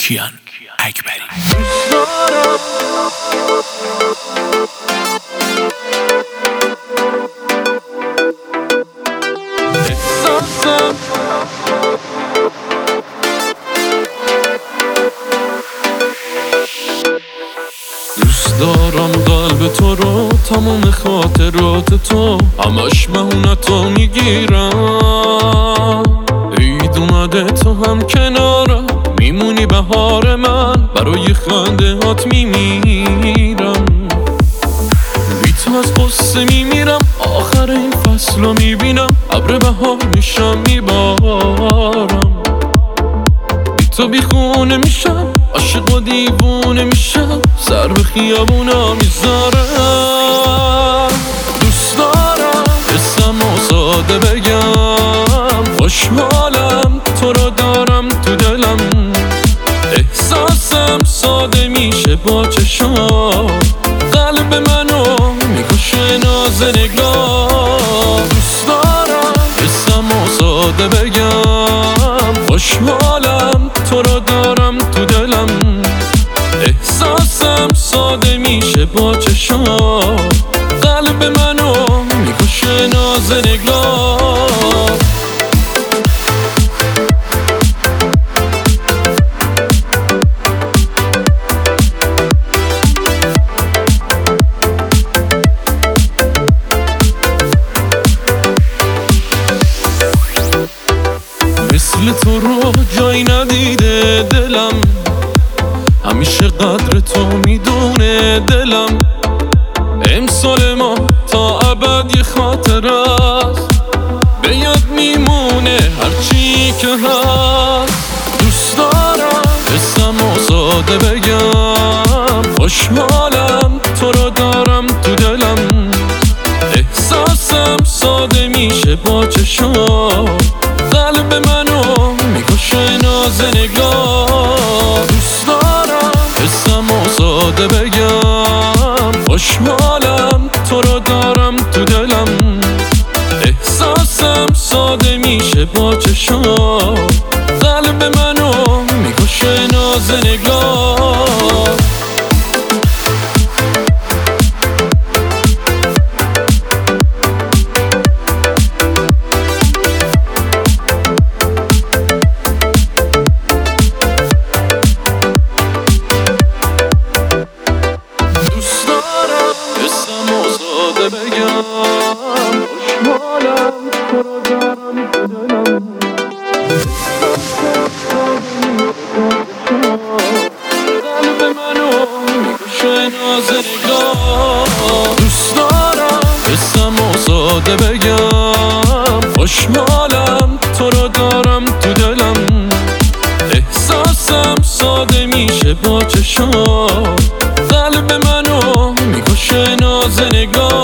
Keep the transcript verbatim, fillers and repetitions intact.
کیان اکبری. دوست دارم قلب تو رو، تمام خاطرات تو، همش مهونتو میگیرم. عید اومده تو هم کنارم، میمونی بهار من، برای خنده هات میمیرم. بی تو از قصه میمیرم، آخر این فصل رو میبینم، ابر بهار میشم میبارم. بی تو بی خونه میشم، عاشق و دیوونه میشم، سر به خیابونا میذارم. دوست دارم قصم و ساده بگم، خوشحالم تو رو دارم تو دلم. احساسم ساده میشه با چشام، قلب منو میکشه ناز نگاه. دوست دارم قصم و ساده بگم، خوشحالم تو رو دارم تو دلم. احساسم ساده میشه با چشام، قلب منو میکشه ناز نگاه. مثل تو رو جای ندیده دلم، همیشه قدر تو میدونه دلم. امسال ما تا ابد یه خاطر است، به یاد میمونه هرچی که هست. دوست دارم قصم و ساده بگم، خوشحالم تو رو دارم تو دلم. احساسم ساده میشه با چشام، قلب منو میکشه ناز نگاه. دوست دارم قصم و ساده بگم، خوشحالم تو رو دارم تو دلم. احساسم ساده میشه با چشام، قلب منو میکشه ناز نگاه. بگم خوشحالم تو رو دارم تو دلم. قلب منو میکشه ناز نگاه. دوست دارم قصم و ساده بگم، خوشحالم تو رو دارم تو دلم. احساسم ساده میشه با چشام، قلب منو میکشه ناز نگاه.